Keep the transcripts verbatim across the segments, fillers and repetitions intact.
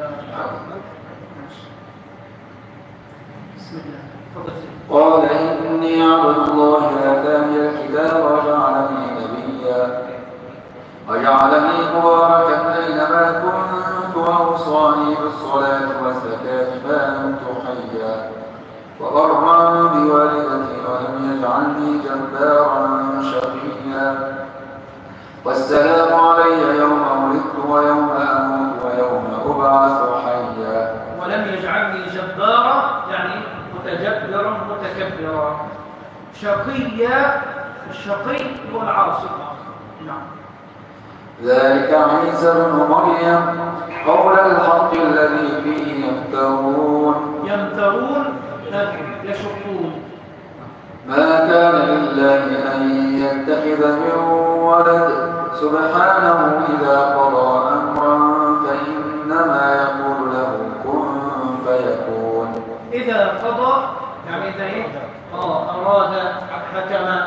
بسم الله. قال إني عبد الله آتاني الكتاب وجعلني نبيا وجعلني مباركا أينما كنت وأوصاني بالصلاة والزكاة ما دمت حيا وبرا بوالدتي ولم يجعلني جبارا شقيا والسلام علي يوم ولدت ويوم أموت ويوم أبعث حيا. ولم يجعلني جبارا يعني متجبرا متكبرا. شقيا، الشقي هو العاصي. نعم. ذلك عيسى بن مريم قول الحق الذي فيه يمترون يمترون يشقون. ما كان لله أن يتخذ من ولد سبحانه إذا قضى أمرا فإنما يقول له كن فيكون. إذا قضى يعني إذا إيه؟ آه أراد حكم.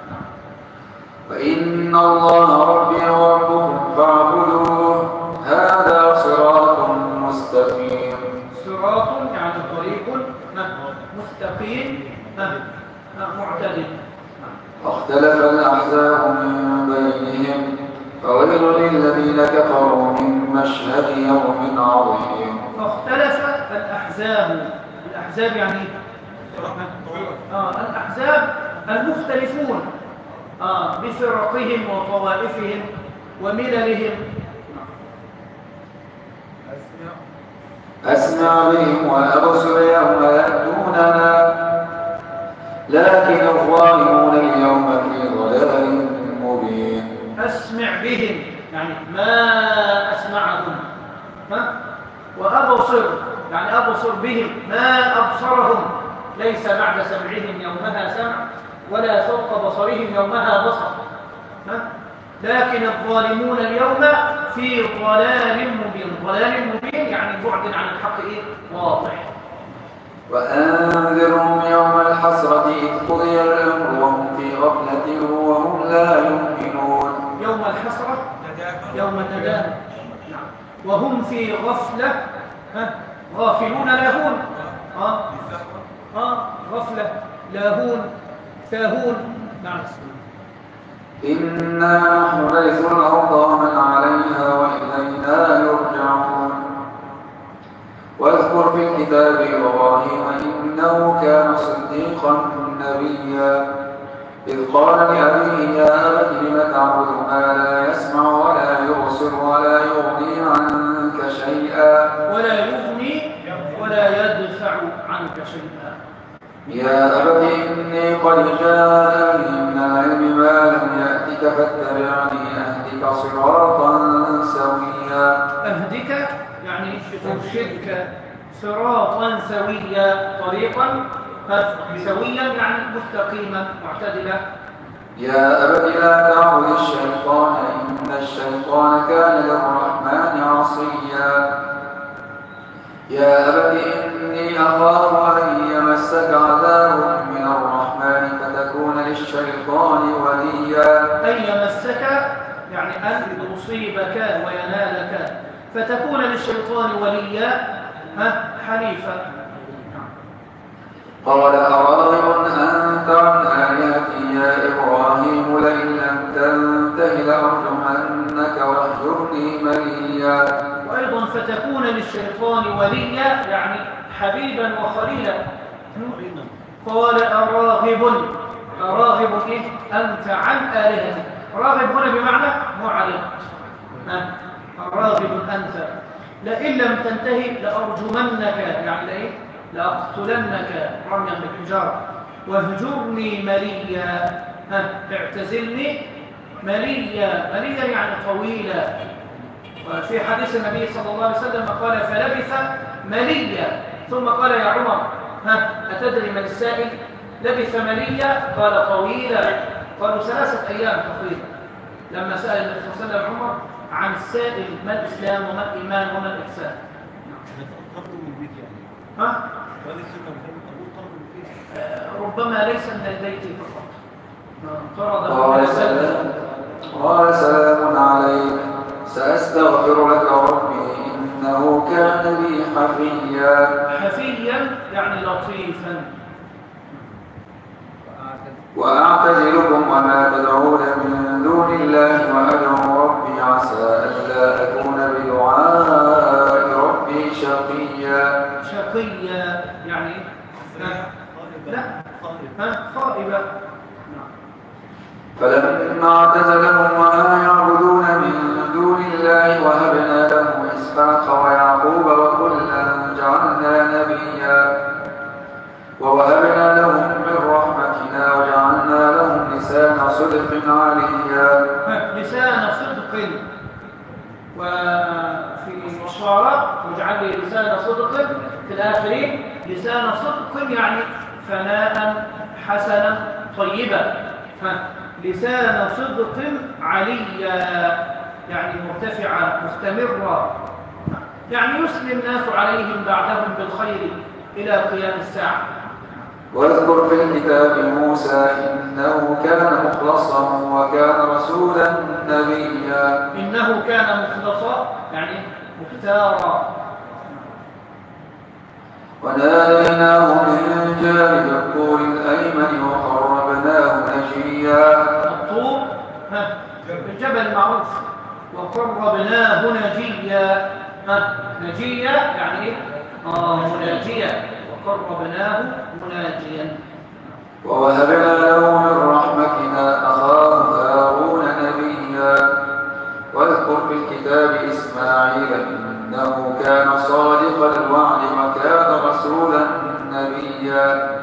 فإن الله ربي وربكم فاعبدوه هذا صراط مستقيم. صراط يعني طريق مستقيم معتدل. فاختلف الأحزاب من بينهم فويل للذين كفروا من مشهد يوم عظيم. فاختلف الأحزاب. الأحزاب يعني آه الأحزاب المختلفون آه بفرقهم وطوائفهم ومللهم. أسمع بهم وأبصر يوم يأتوننا لكن الظالمون اليوم في ضلال مبين. أسمع بهم يعني ما أسمعهم ها؟ وأبصر يعني أبصر بهم ما أبصرهم، ليس بعد سمعهم يومها سمع ولا فوق بصرهم يومها بصر ها؟ لكن الظالمون اليوم في ضلال مبين. ضلال مبين يعني بعد عن الحق إيه؟ واضح. وأنذرهم يوم الحسرة إذ قضي الأمر وهم في غفلة وهم لا يؤمنون. يوم الحسرة يوم الندامة وهم في غفلة ها؟ غافلون لاهون ها؟ ها؟ غفلة لاهون ساهون. نعم. إنا نحن نرث الأرض ومن عليها وإلينا يرجعون. واذكر في الكتاب إبراهيم إنه كان صديقا نبيا إذ قال لأبيه يا أبت لم تعبد ما لا يسمع ولا يبصر ولا يغني عنك شيئا ولا يغني ولا يدفع عنك شيئا. يا أبت إني قد جاءني من العلم ما لم يأتك فاتبعني أهدك صراطا سويا. أهدك يعني أرشدك صراطا سويا، طريقا سويا يعني مستقيما معتدلا. يا أبت لا تعبد الشيطان إن الشيطان كان للرحمن عصيا. يا أبت إني أخاف أن يمسك عذاب من الرحمن فتكون للشيطان وليا. أن يمسك يعني أن يصيبك وينالك فتكون للشيطان وليا حليفا. قال أراغب أنت عن آلهتي يا إبراهيم لئن لم تنته لأرجمنك واهجرني مليا. وأيضا فتكون للشيطان وليا يعني حبيبا وخليلا. قال أراغب أراغب إيه؟ أنت عن آلهتي. راغب هنا بمعنى معرض. راغب أنت لئن لم تنتهي لأرجمنك يعني إيه؟ لأقتلنك رميا بالحجارة واهجرني مليا. ها اعتزلني مليا. مليا يعني طويلا. وفي حديث النبي صلى الله عليه وسلم قال فلبث مليا ثم قال يا عمر ها أتدري من السائل؟ لبث مليا قال طويلا. قالوا ثلاثة أيام تقريبا لما سأل النبي صلى الله عليه وسلم عمر عن السائل ما الإسلام وما الإيمان وما الإحسان. ها؟ ربما ليس من البيت فقط. قال سلام قال سلام عليك سأستغفر لك ربي إنه كان بي حفيا. حفيا يعني لطيفا. وأعتزلكم وما تدعون من دون الله وأدعو ربي عسى ألا أكون بدعاء ربي شقيا. شقيا يعني لا خائبا. فلما اعتزلهم وما يعبدون من دون الله وهبنا له إسحاق ويعقوب وكلا جعلنا نبيا ووهبنا لهم من رحمتنا وجعلنا لهم لسان صدق عليا. لسان صدق. وفي الشعراء واجعل لي لسان صدق في الآخرين. لسان صدق يعني فناء حسنا طيبا. لسان صدق عليا يعني مرتفعة مستمرة يعني يسلم الناس عليهم بعدهم بالخير إلى قيام الساعة. واذكر في الكتاب موسى إنه كان مخلصا وكان رسولا نبيا. إنه كان مخلصا يعني مختارا. وناديناه من جانب الطور الأيمن وقربناه نجيا. الطور الجبل معروف. وقربناه نجيا. نجيا يعني آه مناجيا. وقربناه مناجيا. ووهبنا له من رحمتنا أخاه هارون نبيا. واذكر في الكتاب إسماعيل إنه كان صادق الوعد وكان رسولا نبيا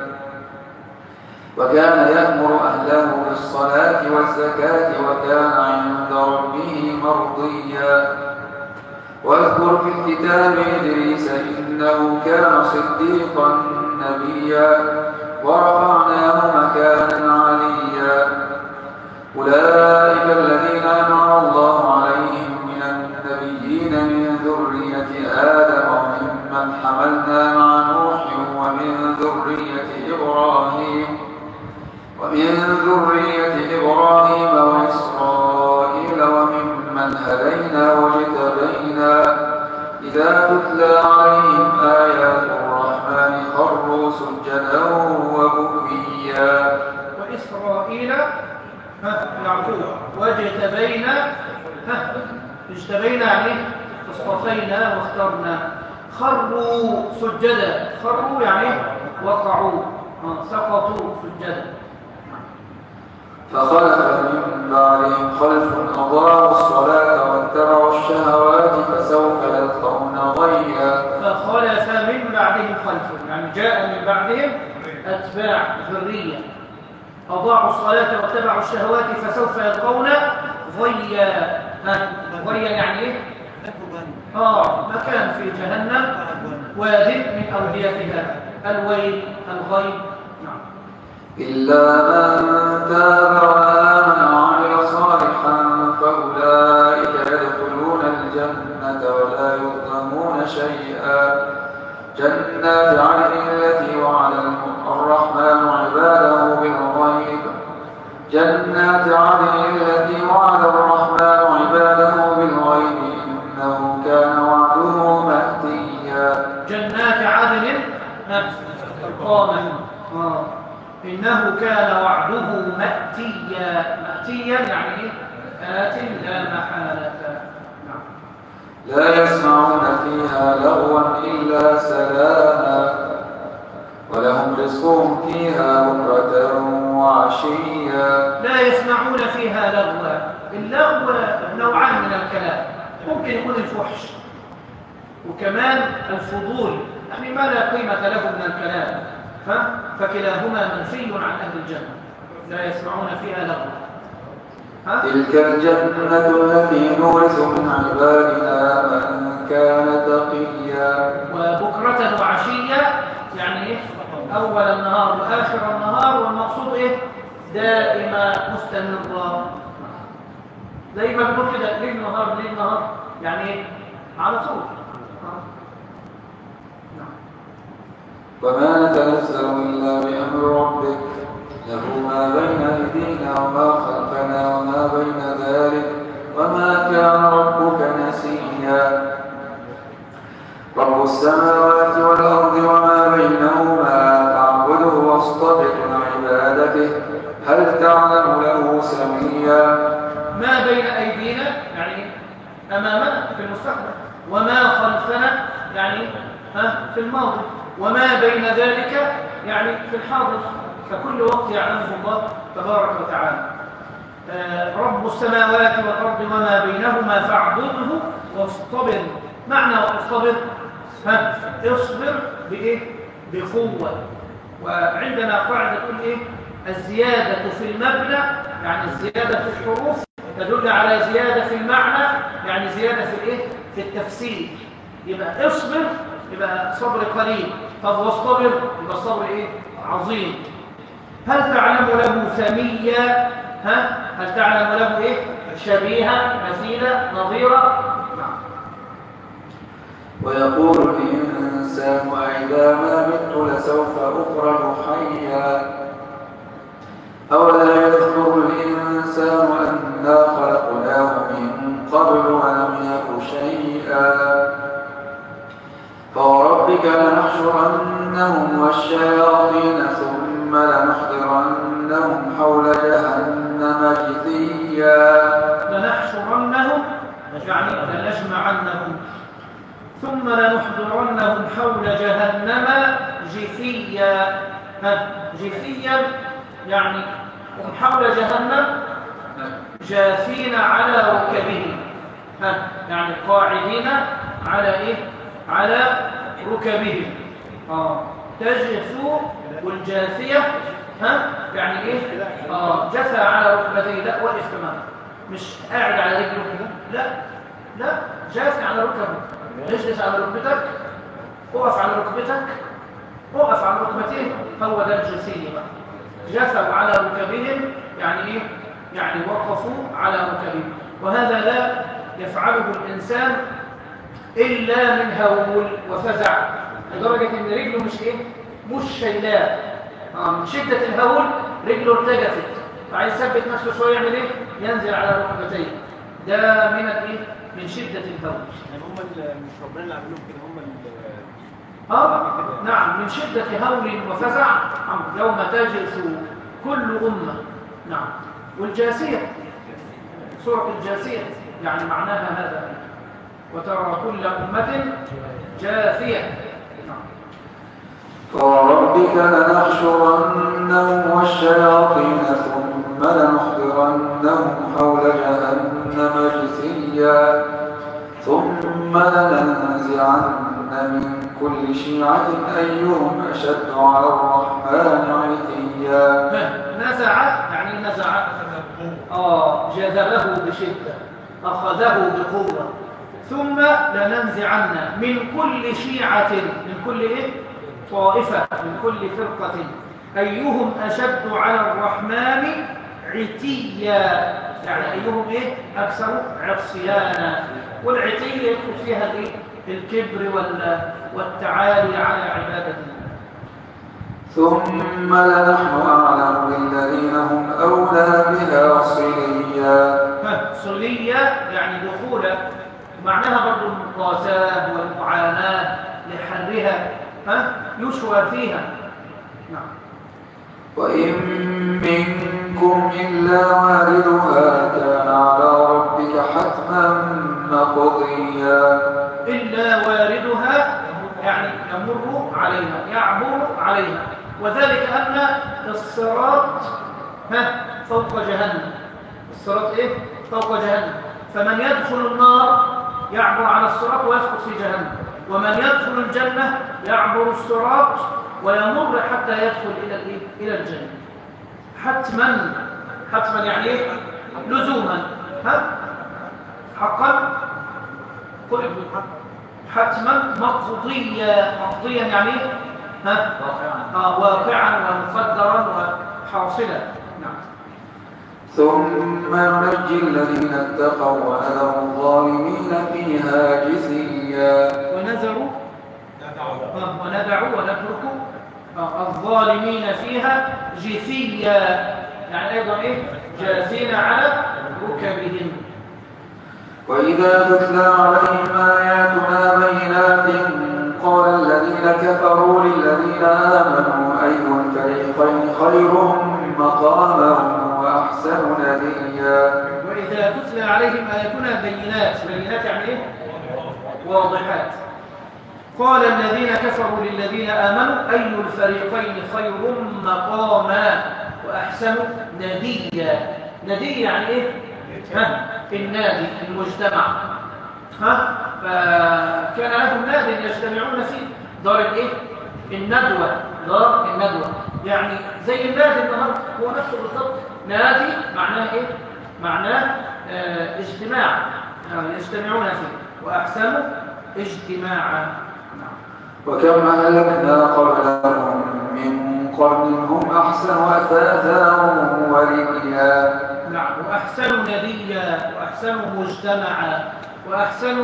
وكان يأمر أهله بالصلاة والزكاة وكان عند ربه مرضيا. واذكر في الكتاب إدريس إنه كان صديقا نبيا ورفعناه مكانا عليا. أولئك الذين أنعم الله عليهم من النبيين من ذرية آدم وممن حملنا مع نوح ومن ذرية إبراهيم ومن ذرية إبراهيم وإسرائيل وممن هدينا واجتبينا إذا تتلى عليهم آيات الرحمن خروا سجدا وبكيا. وإسرائيل يعقوب واجتبينا. اجتبينا يعني اصطفينا واخترنا. خروا سجدا. خروا يعني وقعوا سقطوا سجدا. فخلف من بعدهم خلف أضاعوا الصلاة واتبعوا الشهوات فسوف يلقون غيا. فخلف من بعدهم خلف يعني جاء من بعدهم أتباع ذرية أضاعوا الصلاة واتبعوا الشهوات فسوف يلقون غيا. غيا يعني ايه؟ آه مكان في جهنم واد من أوديتها الويل الغيب. نعم. إلا من تاب وآمن وعمل صالحا فأولئك يدخلون الجنة ولا يظلمون شيئا. جنات عدن التي وعد الرحمن عباده بالغيب. جنات عدن التي وعد الرحمن عباده بالغيب إنه كان وعده مأتيا. جنات عدن القامة إنه كان وعده مأتيا. مأتيا يعني آت لا محالة. نعم. لا يسمعون فيها لغوا إلا سلاما ولهم رزقهم فيها بكرة وعشيا. لا يسمعون فيها لغوا. اللغو نوعان من الكلام. ممكن يكون الفحش وكمان الفضول يعني ما لا قيمة له من الكلام. فكلاهما منفي عن أهل الجنة. لا يسمعون فيها لغوا. تلك الجنة التي نورث من عبادنا من كان تقيا. وبكرة وعشية يعني أول النهار وآخر النهار. والمقصود إيه؟ دائما مستمرة. زي ما بنقول كده ليل نهار ليل نهار يعني على طول. وما نتنزل إلا بأمر ربك له ما بين أيدينا وما خلفنا وما بين ذلك وما كان ربك نسيا. رب السماوات والأرض وما بينهما فاعبده واصطبر لعبادته هل تعلم له سميا. ما بين أيدينا يعني أمامنا في المستقبل، وما خلفنا يعني في الماضي، وما بين ذلك يعني في الحاضر، فكل وقت يعلمه الله تبارك وتعالى. رب السماوات والأرض وما بينهما فاعبده واصطبر. معنى واصطبر ها اصبر بإيه؟ بقوة. وعندنا قاعدة تقول إيه؟ الزيادة في المبنى يعني الزيادة في الحروف تدل على زيادة في المعنى يعني زيادة في الإيه؟ في التفسير. يبقى اصبر يبقى صبر قليل، طب واصطبر يبقى صبر إيه؟ عظيم. هل تعلم له سميا؟ ها هل تعلم له إيه؟ شبيها مثيلا نظيرا؟ ويقول الإنسان أإذا ما مت لسوف أخرج حيا أولا يذكر الإنسان أنا خلقناه من قبل ولم يك شيئا فوربك لنحشرنهم والشياطين ثم لنحضرنهم حول جهنم جثيا. لنحشرنهم يعني لنجمعنهم ثم لنحضرنهم حول جهنم جثيا. جثيا يعني هم حول جهنم جاثين على ركبهم يعني قاعدين على ايه؟ على ركبهم. اه تجثو والجاثيه ها يعني ايه؟ اه جثى على ركبتيه، لا وقف تماما مش قاعد على رجله كده، لا لا جاثي على ركبه. اجلس على ركبتك، اقف على ركبتك، اقف على ركبتين، هو ده الجثي بقى. جثوا على ركبهم يعني ايه؟ يعني وقفوا على ركبهم. وهذا لا يفعله الانسان الا من هول وفزع لدرجه ان رجله مش ايه؟ مش شايلاه. اه من شده الهول رجله ارتجفت، فعايز يثبت نفسه شويه يعمل ايه؟ ينزل على ركبتيه. ده من الايه؟ من شده الهول. يعني هم مش ربنا اللي عملوهم كده، هم اللي اه نعم من شده هول وفزع يوم تجث كل امه. نعم والجاثيه سوره الجاثيه يعني معناها هذا، وترى كل امه جاثيه. نعم فوربك لنحشرنهم والشياطين ثم لنحضرنهم حول جهنم جثيا ثم لننزعن من كل شيعة أيهم أشد على الرحمن عتيا. نزع يعني نزع آه جذبه بشدة، أخذه بقوة. ثم لننزعن من كل شيعة من كل إيه؟ طائفة من كل فرقة أيهم أشد على الرحمن عتيا يعني أيهم إيه؟ أكثر عصيانا. والعتي يدخل فيها الإيه؟ الكبر والتعالي على عبادة الله. ثم لنحن أعلم بالذين هم أولى بها صليا. صليا يعني دخولا، معناها برضو المقاساة والمعاناة لحرها ها يشوى فيها. نعم وإن منكم إلا واردها كان على ربك حتما مقضيا. إلا واردها يعني يمر عليها يعبر عليها، وذلك أن الصراط ها فوق جهنم. الصراط إيه؟ فوق جهنم، فمن يدخل النار يعبر على الصراط ويسقط في جهنم، ومن يدخل الجنة يعبر الصراط ويمر حتى يدخل إلى الإيه؟ إلى الجنة. حتما حتما يعني إيه؟ لزوما ها حقا حتما مقضيا. مقضيا يعني ها آه واقعا ومقدرا وحاصلا. نعم ثم ننجي الذين اتقوا ونذر الظالمين فيها جثيا. ونذر آه وندع ونترك آه الظالمين فيها جثيا يعني ايضا ايه؟ جاثين على ركبهم. وإذا تتلى عليهم آياتنا بينات خير مقاما وأحسن نديا. وإذا تتلى عليهم آياتنا بينات، بينات يعني إيه؟ واضحات. قال الذين كفروا للذين آمنوا أي الفريقين خير مقاما وأحسن نديا. ندي يعني إيه؟ ها؟ النادي المجتمع. ها؟ فكان لهم ناد يجتمعون فيه، دار الإيه؟ الندوة، دار الندوة يعني زي النادي النهارده هو نفسه بالضبط. نادي معناه إيه؟ معناه اه اجتماع، يعني يجتمعون فيه، وأحسن اجتماعا. وكم أهلكنا قبلهم من قرن هم أحسن أثاثا ورئيا. نعم، وأحسن نديا وأحسن مجتمعا وأحسن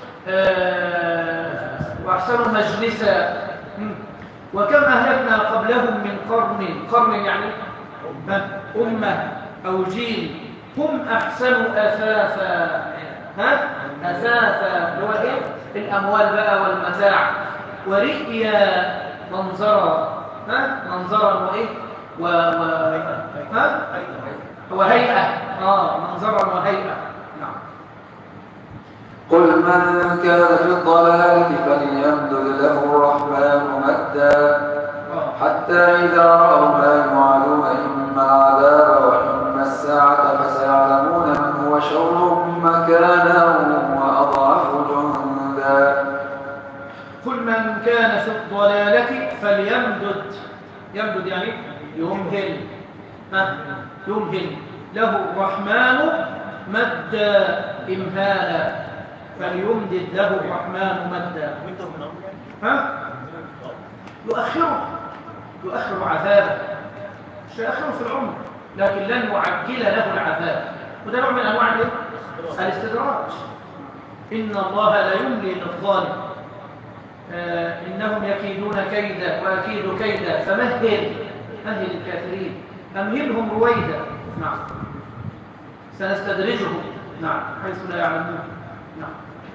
آه وأحسن مجلسا. وكم أهلكنا قبلهم من قرن، قرن يعني أمة أو جيل، هم أحسن أثاثا. ها؟ أثاثا اللي هو إيه؟ الأموال بقى والمتاع. ورئيا منظرا، ها؟ منظرا وإيه؟ و... و... ها؟ وهيئة. آه منظرا وهيئة. نعم. قل من كان في الضلالة فليمدد له الرحمن مدا حتى إذا رأوا ما يوعدون إما العذاب وإما الساعة فسيعلمون من هو شر مكانا وأضعف جندا. قل من كان في الضلالة فليمدد، يمدد يعني يمهل، ها؟ يمهل له الرحمن مدا إمهالا، فليمدد له الرحمن مدا. ها؟ يؤخره، يؤخر عذابه، مش يؤخره في العمر، لكن لن يعجل له العذاب. وده نوع من انواع الاستدراج. ان الله لا يملي للظالم، آه انهم يكيدون كيدا واكيد كيدا فمهل، مهل الكافرين، امهلهم رويدا. نعم، سنستدرجهم نعم حيث لا يعلمون. نعم.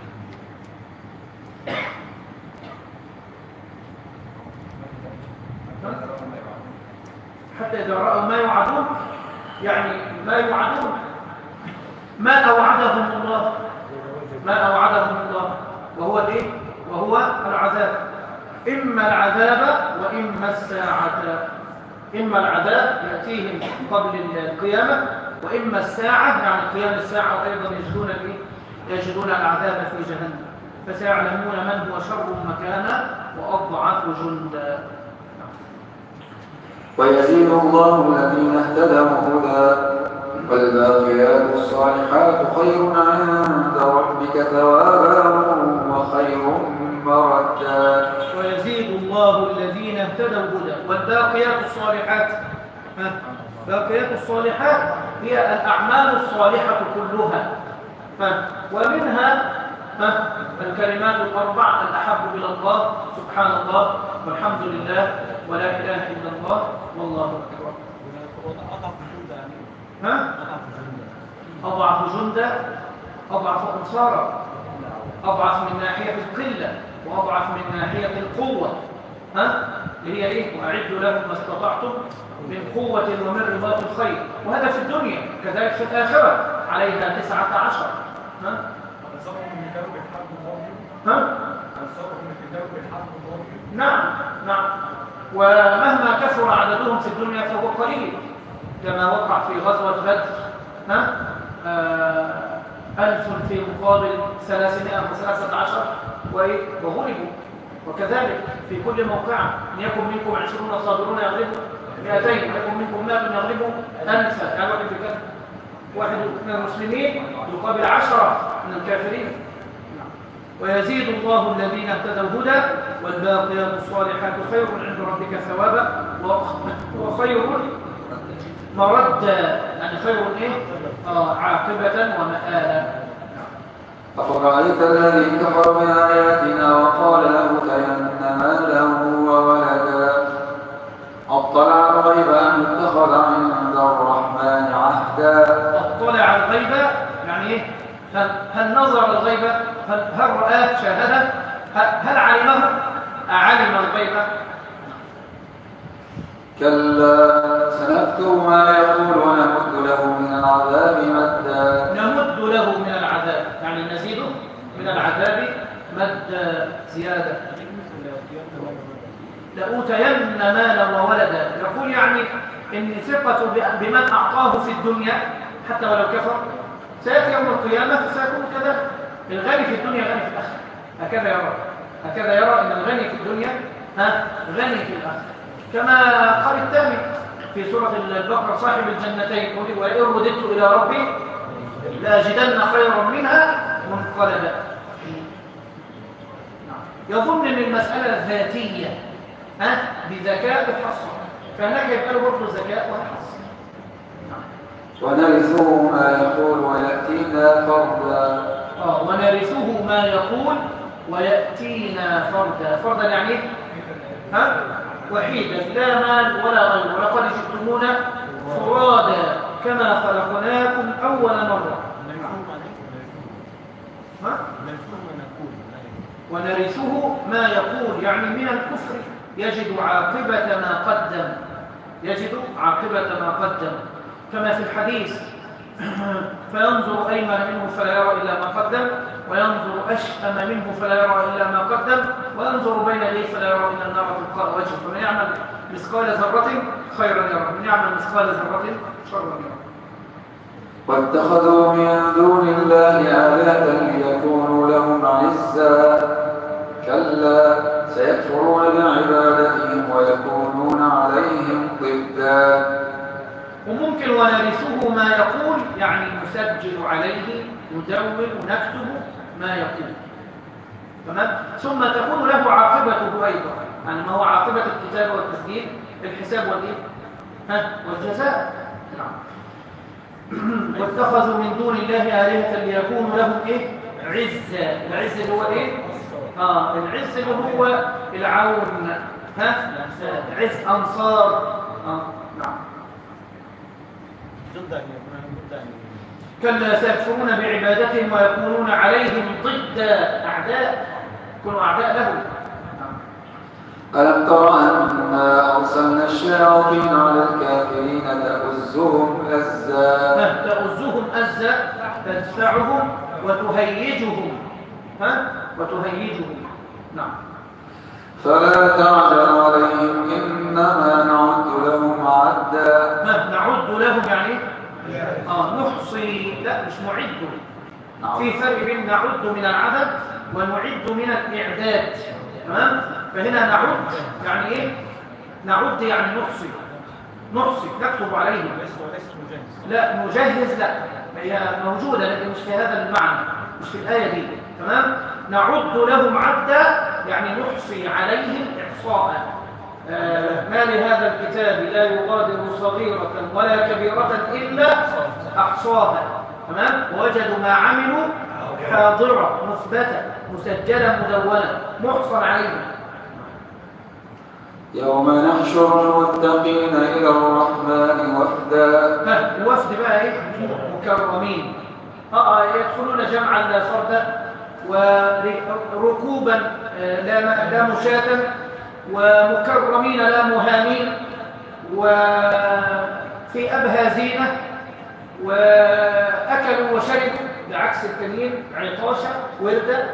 حتى إذا رأوا ما يوعدون، يعني ما يوعدون ما أوعدهم الله، ما أوعدهم الله وهو الإيه؟ وهو العذاب. إما العذاب وإما الساعة. إما العذاب يأتيهم قبل القيامة، وإما الساعة يعني قيام الساعة، وأيضا يجدون الإيه؟ يجدون العذاب في جهنم. فسيعلمون من هو شر مكانا وأضعف جندا. ويزيد الله الذين اهتدوا هدى والباقيات الصالحات خير عند ربك ثوابا وخير مردا. ويزيد الله الذين اهتدوا هدى والباقيات الصالحات. باقيات الصالحات هي الأعمال الصالحة كلها، ومنها الكلمات الأربع: الأحب إلى الله، سبحان الله، والحمد لله، ولا إله إلا الله، والله أكبر. ها؟ أضعف جندا، أضعف أنصارا، أضعف من ناحية القلة وأضعف من ناحية القوة. ها؟ اللي هي إيه؟ وأعدوا لهم ما استطعتم من قوة ومن رباط الخيل. وهذا في الدنيا، كذلك في الآخرة عليها تسعة عشر. ها؟ ها؟ نعم نعم. ومهما كثر عددهم في الدنيا فهو قليل، كما وقع في غزوة بدر. ها؟ آه ألف في مقابل ثلاثمائة وثلاثة عشر وغلبوا. وكذلك في كل موقع إن يكن منكم عشرون صابرون يغلبوا مئتين، يكن منكم مائة يغلبوا ألفا. يعني واحد بكذا، واحد من المسلمين يقابل عشرة من الكافرين. ويزيد الله الذين اهتدوا هدى والباقيات الصالحات خير عند ربك ثوابا وخير مردا، يعني خير ايه؟ آه عاقبة ومآلا. أفرأيت الذي كفر بآياتنا وقال لأوتين مالا وولدا أطلع الغيب أم اتخذ عند الرحمن عهدا. أطلع الغيب يعني ايه؟ هل, هل نظر الغيب؟ هل, هل رآه شاهده؟ هل, هل علمه؟ أعلم الغيب؟ كلا سنكتب ما يقول ونمد له من العذاب مدا. نمد له من العذاب يعني نزيده من العذاب مد زيادة. لأوتين مالا وولدا، يقول يعني إن ثقة بمن أعطاه في الدنيا حتى ولو كفر سيأتي يوم القيامة فسيكون كذا. الغني في الدنيا غني في الآخرة، هكذا يرى هكذا يرى أن الغني في الدنيا ها غني في الآخرة. كما قال الثاني في سورة البقرة صاحب الجنتين وإن رددت إلى ربي لأجدن خيرا منها منقلبا. يظن أن المسألة ذاتية ها بذكاء الحصر، فهناك يبقى له برضه ذكاء والحصر. ونرثه ما يقول ويأتينا فردا. اه ونرثه ما يقول ويأتينا فردا. فردا يعني ايه؟ ها وحيدا لا مال ولا غير. ولقد جئتمونا فرادا كما خلقناكم أول مرة. ها؟ ونرثه ما يقول يعني من الكفر يجد عاقبة ما قدم يجد عاقبة ما قدم كما في الحديث فينظر أيمن منه فلا يرى إلا ما قدم وينظر أشأم منه فلا يرى إلا ما قدم وينظر بين يديه فلا يرى إلا النار تلقاء وجهه. فمن يعمل مثقال ذرة خيرا يرى ومن يعمل مثقال ذرة شرا يرى. واتخذوا من دون الله آلهة ليكونوا لهم عزا. كلا سيكفرون بعبادتهم ويكونون عليهم ضدا. وممكن ونرثه ما يقول يعني نسجل عليه ندون نكتب ما يقول تمام. ثم تكون له عاقبته أيضا يعني ما هو عاقبة الكتاب والتسجيل الحساب والإيه ها والجزاء. نعم. واتخذوا من دون الله آلهة ليكونوا لهم إيه عزا. العز اللي هو إيه آه العز اللي هو العون ها عز أنصار آه. نعم. كلا سيكفرون بعبادتهم ويكونون عليهم ضد أعداء يكونوا أعداء لهم. ألم تر أنا أرسلنا الشياطين على الكافرين تأزهم أزا. تأزهم أزا تدفعهم وتهيجهم ها وتهيجهم. نعم. فلا تعجل عليهم إنما نعد لهم عدا. نعد لهم يعني آه نحصي لا مش نعد. نعم. في فرق بين نعد من العدد ونعد من الإعداد تمام. فهنا نعد يعني إيه نعد يعني نحصي نحصي نكتب عليهم. لا نجهز لا هي موجودة لكن مش في هذا المعنى مش في الآية دي تمام. نعد لهم عدا يعني نحصي عليهم إحصاء. آه ما لهذا الكتاب لا يغادر صغيرة ولا كبيرة إلا أحصاها تمام. ووجدوا ما عملوا حاضرة مثبتة مسجلة مدونة محصن عليهم. يوم نحشر المتقين إلى الرحمن وفدا. الوفد بقى إيه مكرمين آه يدخلون جمعا لا فردا وركوبا لا لا مشاة ومكرمين لا مهانين وفي أبهى زينة وأكلوا وشربوا بعكس التانيين عطاشة وردة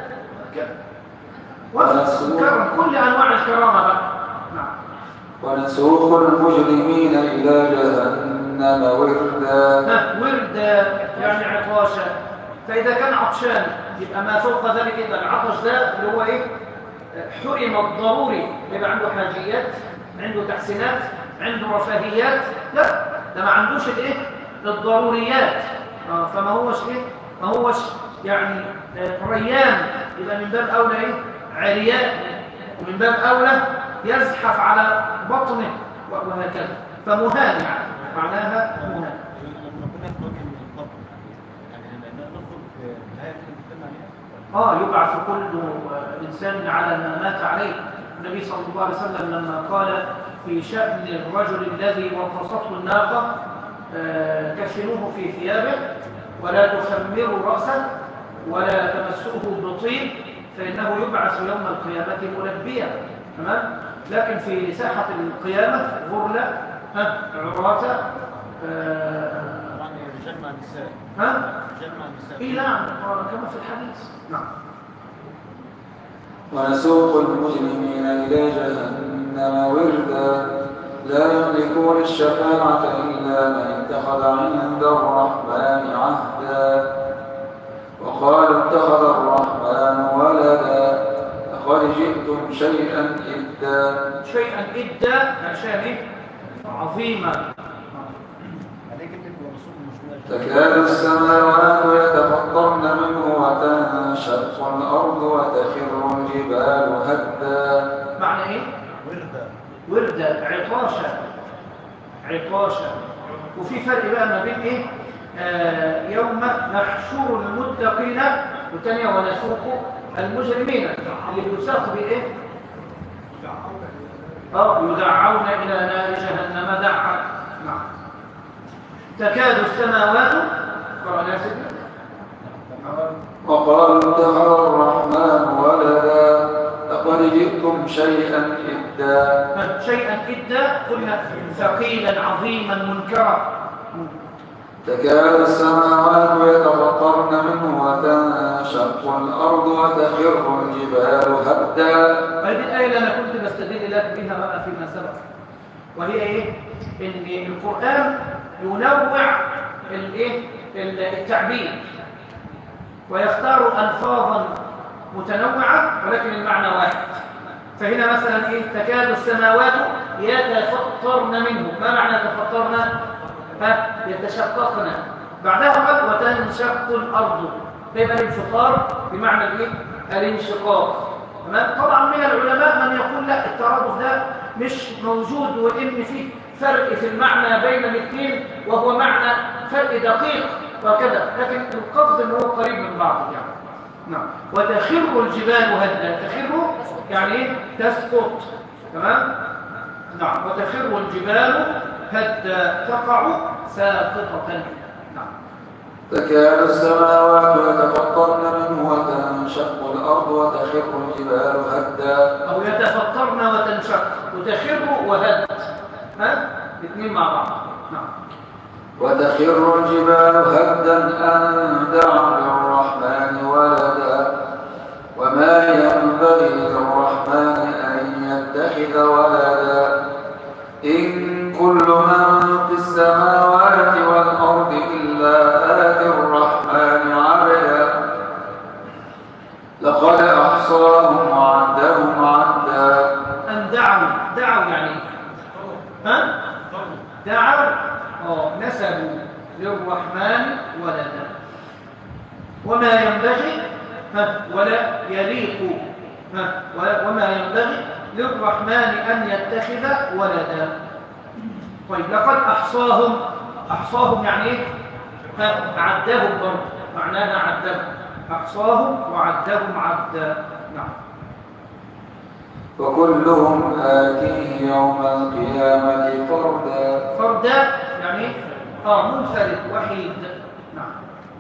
وكرم كل أنواع الكرامة بقى. نعم. ونسوق المجرمين إلى جهنم وردا. وردا يعني عطاشة. فإذا كان عطشان يبقى ما فوق ذلك إذا العطش ده اللي هو إيه حرم الضروري يبقى عنده حاجيات عنده تحسينات عنده رفاهيات لا ده ما عندوش الايه الضروريات آه فما هوش ايه ما هوش يعني ريان يبقى من باب اولى ايه عريان ومن باب اولى يزحف على بطنه وهكذا فمهان يعني معناها مهان. اه يبعث كل انسان على ما مات عليه. النبي صلى الله عليه وسلم لما قال في شأن الرجل الذي وقصته الناقة آه كفنوه في ثيابه ولا تخمروا رأسه ولا تمسوه بطيب فإنه يبعث يوم القيامة ملبيا تمام. لكن في ساحة القيامة غرلة ها عراة آه يعني رجال مع النساء. ها رجال مع النساء. إيه نعم كما في الحديث. نعم. ونسوق المجرمين إلى جهنم وردا لا يملكون الشفاعة إلا من اتخذ عند الرحمن عهدا وقالوا اتخذ الرحمن ولدا لقد جئتم شيئا إدا. شيئا إدا عشان عظيما. تكاد السماوات يتفطرن منه وتنشق الأرض وتخر الجبال هدا. معنى إيه؟ وردة. وردة عطاشة عطاشة. وفي فرق بقى ما بين إيه؟ آه يوم نحشر المتقين والثانية ونسوق المجرمين اللي بيساق بإيه؟ اه يدعون إلى نار جهنم دعا. نعم. تكاد السماوات قرأنا سيدنا وقالوا اتخذ الرحمن ولدا لقد جئتم شيئا إدا. شيئا إدا قلنا ثقيلا عظيما منكرا. تكاد السماوات يتفطرن منه وتنشق الأرض وتخر الجبال هدا. هذه الآية اللي أنا كنت بستدل لك بها بقى فيما سبق وهي إيه؟ إن القرآن ينوع الإيه؟ التعبير ويختار ألفاظا متنوعة ولكن المعنى واحد. فهنا مثلا إيه؟ تكاد السماوات يتفطرن منه. ما معنى يتفطرن؟ ها يتشققن. بعدها قال وتنشق الأرض. يبقى الانفطار بمعنى الإيه؟ الانشقاق. تمام؟ طبعا من العلماء من يقول لا الترادف ده مش موجود وإن فيه فرق في المعنى بين الاثنين وهو معنى فرق دقيق وكذا، لكن القصد انه هو قريب من بعض يعني. نعم. وتخر الجبال هدا. تخر يعني ايه؟ تسقط. تمام؟ نعم. وتخر الجبال هدا تقع ساقطة. نعم. تكاد السماوات يتفطرن منه وتنشق الأرض وتخر الجبال هدا. أو يتفطرن وتنشق وتخر وهد. ها؟ الاثنين مع بعض. نعم. وتخر الجبال هدا أن دعوا للرحمن ولدا وما ينبغي للرحمن أن يتخذ ولدا إن كل من في السماوات والأرض إلا آتي الرحمن عبدا لقد أحصاهم وعدهم عدا. أن دعوا دعوا يعني ها؟ دعوا اه نسبوا للرحمن ولدا وما ينبغي ها ولا يليق ها وما ينبغي للرحمن أن يتخذ ولدا. طيب لقد أحصاهم. أحصاهم يعني إيه؟ ها عدهم برضه معناها عدهم. أحصاهم وعدهم عدا. نعم. وكلهم آتيه يوم القيامة فردا. فردا يعني اه منفرد وحيد. نعم.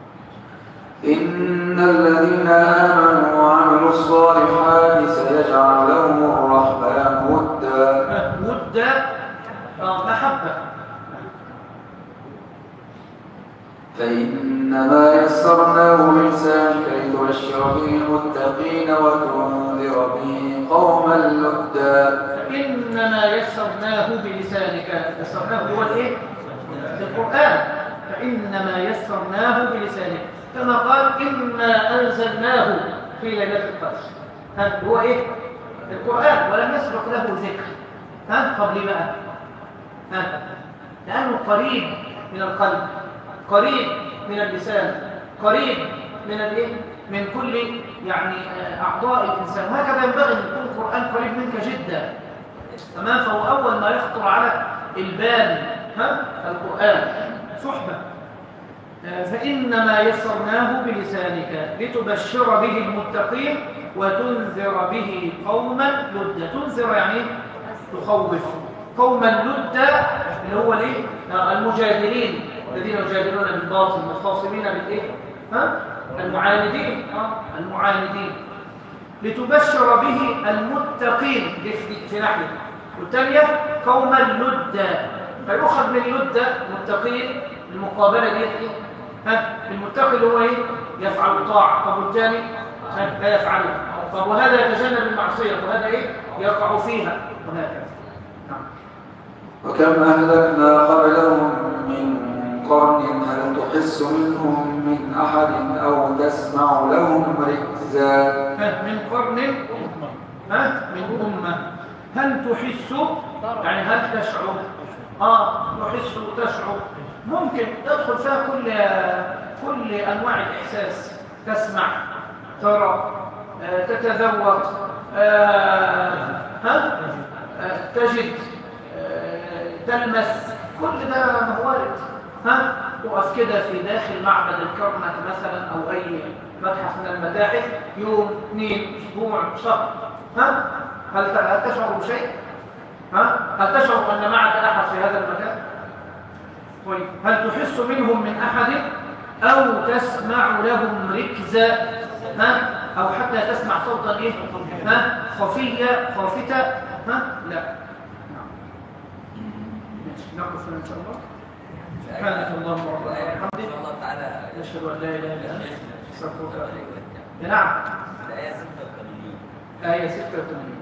إن الذين آمنوا وعملوا الصالحات سيجعل لهم الرحمن ودا. ودا اه محبة. فإنما يسرناه بلسانك لتبشر به المتقين وتنذر به قوما لدا. فإنما يسرناه بلسانك. يسرناه هو الايه؟ القرآن. فإنما يسرناه بلسانك كما قال إنا أنزلناه في ليلة القدر. ها هو ايه؟ القرآن ولم يسبق له ذكر. ها قبل بقى ها لأنه قريب من القلب قريب من اللسان قريب من الايه؟ من كل يعني أعضاء الإنسان. وهكذا ينبغي أن يكون القرآن قريب منك جدا. تمام. فهو أول ما يخطر على البال ها القرآن صحبة. فإنما يسرناه بلسانك لتبشر به المتقين وتنذر به قوما لدا. تنذر يعني تخوف. قوما لدا اللي هو الايه؟ المجادلين الذين يجادلون بالباطل مخاصمين بالايه؟ ها؟ المعاندين. اه المعاندين. لتبشر به المتقين دي في في ناحية، والثانية قوما لدا، فيؤخذ من لدا متقين المقابلة دي ايه؟ ها المتقي اللي هو ايه؟ يفعل الطاعة، طب والثاني لا يفعله، طب وهذا يتجنب المعصية وهذا ايه؟ يقع فيها وهكذا. نعم. وكم أهلكنا قبلهم من قرن هل تحس منهم من أحد أو تسمع لهم ركزا. من قرن ها من أمة هل تحس يعني هل تشعر اه تحس وتشعر ممكن تدخل فيها كل كل أنواع الإحساس، تسمع ترى آه، تتذوق آه، ها آه، تجد آه، تلمس، كل ده موارد. ها تقف كده في داخل معبد الكرنك مثلا او اي متحف من المتاحف يوم اثنين اسبوع شهر، ها هل هل تشعر بشيء؟ ها هل تشعر ان معك احد في هذا المكان؟ طيب هل تحس منهم من احد او تسمع لهم ركزا، ها او حتى تسمع صوتا ايه ها خفيه خافته؟ ها لا. نقف ان شاء الله. سبحانك اللهم وبحمدك نشهد ان لا اله الا انت نستغفرك ونتوب اليك. نعم. الآية ستة وثمانين. آية ستة وثمانين.